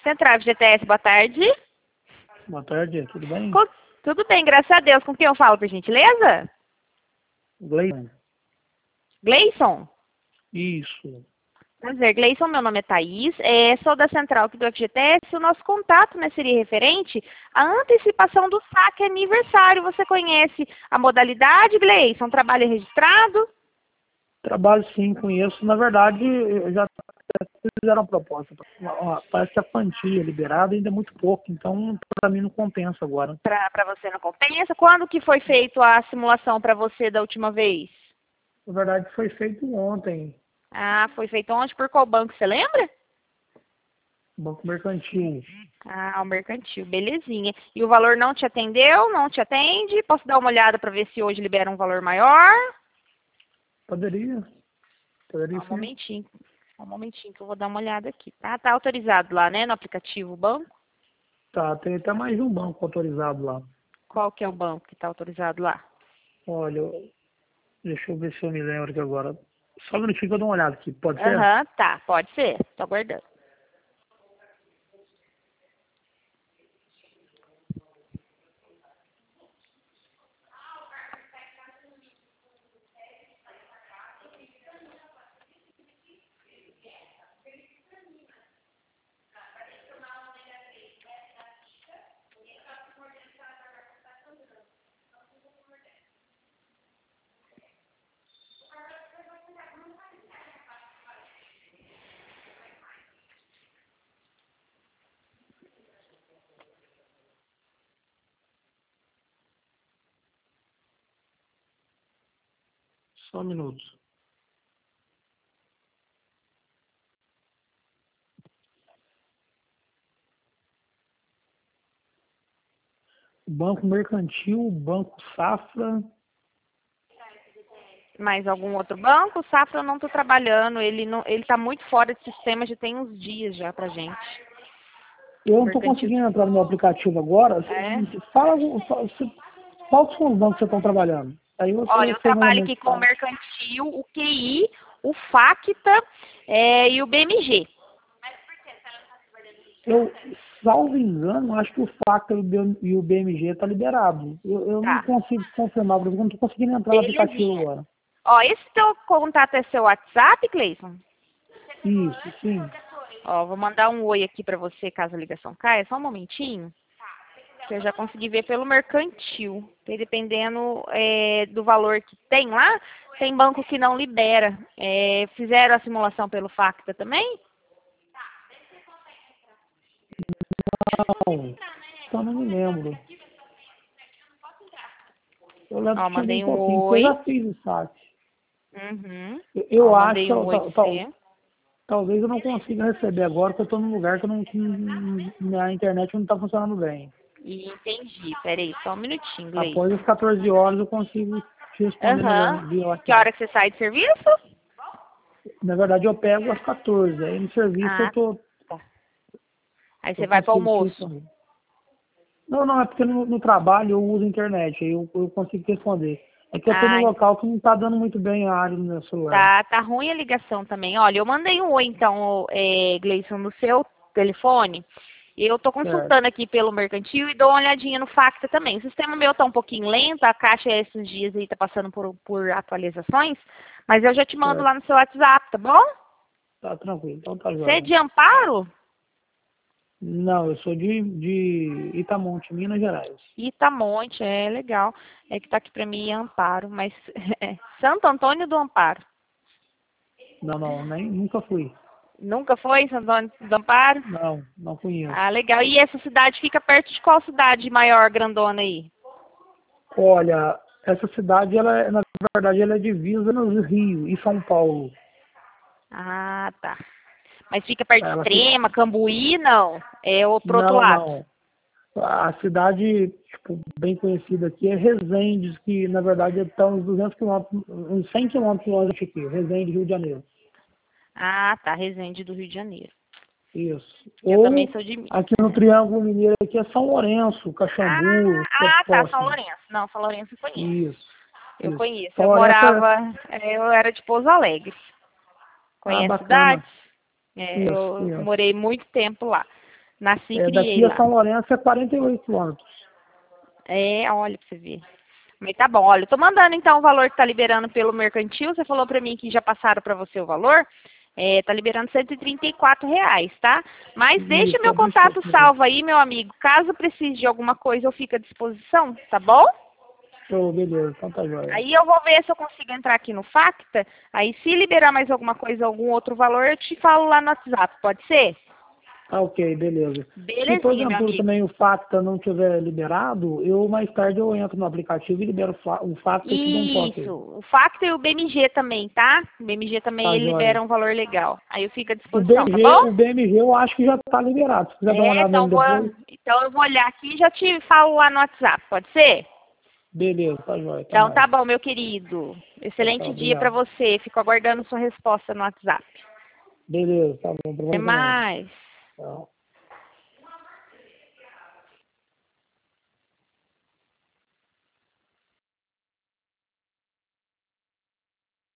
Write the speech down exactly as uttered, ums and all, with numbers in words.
Central F G T S, boa tarde. Boa tarde, tudo bem? Com... Tudo bem, graças a Deus. Com quem eu falo, por gentileza? Gleison. Gleison? Isso. Prazer, Gleison, meu nome é Thaís, é, sou da Central aqui do F G T S. O nosso contato, né, seria referente à antecipação do saque aniversário. Você conhece a modalidade, Gleison? Trabalho registrado? Trabalho sim, conheço. Na verdade, eu já fizeram uma proposta. Parece que a quantia liberada ainda é muito pouco, então para mim não compensa agora. Para você não compensa? Quando que foi feito a simulação para você da última vez? Na verdade, foi feito ontem. Ah, foi feito ontem por qual banco, você lembra? Banco Mercantil. Ah, o mercantil, belezinha. E o valor não te atendeu? Não te atende? Posso dar uma olhada para ver se hoje libera um valor maior? Poderia. Poderia Ah, um sim. momentinho. Um momentinho que eu vou dar uma olhada aqui, tá? Tá autorizado lá, né, no aplicativo o banco? Tá, tem até mais de um banco autorizado lá. Qual que é o banco que tá autorizado lá? Olha, deixa eu ver se eu me lembro aqui agora. Só um minutinho que eu dou uma olhada aqui, pode ser? Aham, tá, pode ser. Tô aguardando. Só um minuto. Banco Mercantil, Banco Safra. Mais algum outro banco? O Safra eu não tô trabalhando, ele não, ele tá muito fora de sistema, já tem uns dias já pra gente. Eu não estou Mercantil. conseguindo entrar no meu aplicativo agora. É? Fala, algum- fala se- quais são os bancos que vocês estão trabalhando? Aí eu Olha, sei, eu sei mais ou trabalho menos aqui com o qual. Mercantil, o Q I, o Facta é, e o B M G. Eu, salvo engano, acho que o Facta e o B- e o B M G está liberado. Eu, eu não Tá. consigo confirmar, porque eu não estou conseguindo entrar no aplicativo Belezinha. agora. Ó, esse teu contato é seu WhatsApp, Cleison? Isso, sim. Ó, vou mandar um oi aqui pra você caso a ligação caia, só um momentinho. Que eu já consegui ver pelo Mercantil. Porque dependendo é, do valor que tem lá, tem banco que não libera. É, fizeram a simulação pelo Facta também? Não, então não me lembro. Eu lembro Ó, que tinha bem mandei um pouquinho, porque eu oi. já fiz o saque. Uhum. Eu, Ó, eu acho mandei que um eu, oi tal, pra tal- você. talvez eu não consiga receber agora, porque eu estou num lugar que, eu não, que não- minha internet não está funcionando bem. E entendi. Pera aí, só um minutinho, Após Gleison. as quatorze horas eu consigo te responder melhor Aham. via Que hora WhatsApp. que você sai de serviço? Na verdade eu pego às quatorze, aí no serviço eu Ah, tô, tá. Aí eu você vai pro consigo te almoço. responder. Não, não, é porque no, no trabalho eu uso a internet, aí eu, eu consigo te responder. É que eu tô num Ah, local que não tá dando muito bem a área no meu celular. tá, tá ruim a ligação também. Olha, eu mandei um oi, então, é, Gleison, no seu telefone. Eu tô Certo, consultando aqui pelo Mercantil e dou uma olhadinha no Facta também. O sistema meu tá um pouquinho lento, a caixa esses dias aí tá passando por, por atualizações, mas eu já te mando certo. lá no seu WhatsApp, tá bom? Tá tranquilo, então tá Você é joia. de Amparo? Não, eu sou de, de Itamonte, Minas Gerais. Itamonte, é legal. É que tá aqui pra mim Amparo, mas é Santo Antônio do Amparo. Não, não, nem, nunca fui. Nunca foi em Santo Antônio do Amparo? Não, não conheço. Ah, legal. E essa cidade fica perto de qual cidade maior, grandona aí? Olha, essa cidade, ela, é- na verdade, ela é divisa no Rio e São Paulo. Ah, tá. Mas fica perto de Ela fica... Extrema, Cambuí, não. É o pro outro Não, lado. não. A cidade, tipo, bem conhecida aqui é Resende, que na verdade está uns duzentos quilômetros, uns cem quilômetros longe aqui, Resende, Rio de Janeiro. Ah, tá. Resende do Rio de Janeiro. Isso. Eu também Ou sou de Minas. aqui no Triângulo Mineiro aqui é São Lourenço, Ah, Caxambu, que é ah, tá. São próximo. Lourenço. Não, São Lourenço eu conheço. Isso, Eu isso. conheço. São Eu Lourenço é... morava, é, eu era de Pouso Alegre. Ah, Conhece a cidade? bacana. É, Isso, eu isso. morei muito tempo lá. Nasci e É, criei daqui a lá. São Lourenço é quarenta e oito quilômetros. É, olha pra você ver. Mas tá bom, olha, eu tô mandando então o valor que tá liberando pelo mercantil. Você falou pra mim que já passaram pra você o valor. É, tá liberando cento e trinta e quatro reais, tá? Mas deixa Isso, meu é muito contato pouco. salvo aí, meu amigo. Caso precise de alguma coisa, eu fico à disposição, tá bom? Show, beleza, então tá jóia. Aí eu vou ver se eu consigo entrar aqui no Facta. Aí se liberar mais alguma coisa, algum outro valor, eu te falo lá no WhatsApp, pode ser? Ah, ok, beleza. Se Belezinha, meu porventura amigo. também o Facta não tiver liberado, eu mais tarde eu entro no aplicativo e libero o Fa- o Facta e te dou um toque Isso, aí. o Facta e o B M G também, tá? O B M G também Tá ele jóia. libera um valor legal. Aí eu fico à O disposição, tá B M G, bom? o B M G eu acho que já tá liberado. Se quiser dar uma É, olhada então, nele vou, depois, então eu vou olhar aqui e já te falo lá no WhatsApp, pode ser? beleza, tá jóia, até Então mais. tá bom, meu querido. Tchau, tchau, Excelente dia pra obrigado. você. Fico aguardando sua resposta no WhatsApp. Beleza, tá bom, pra Até você também. mais. Tchau.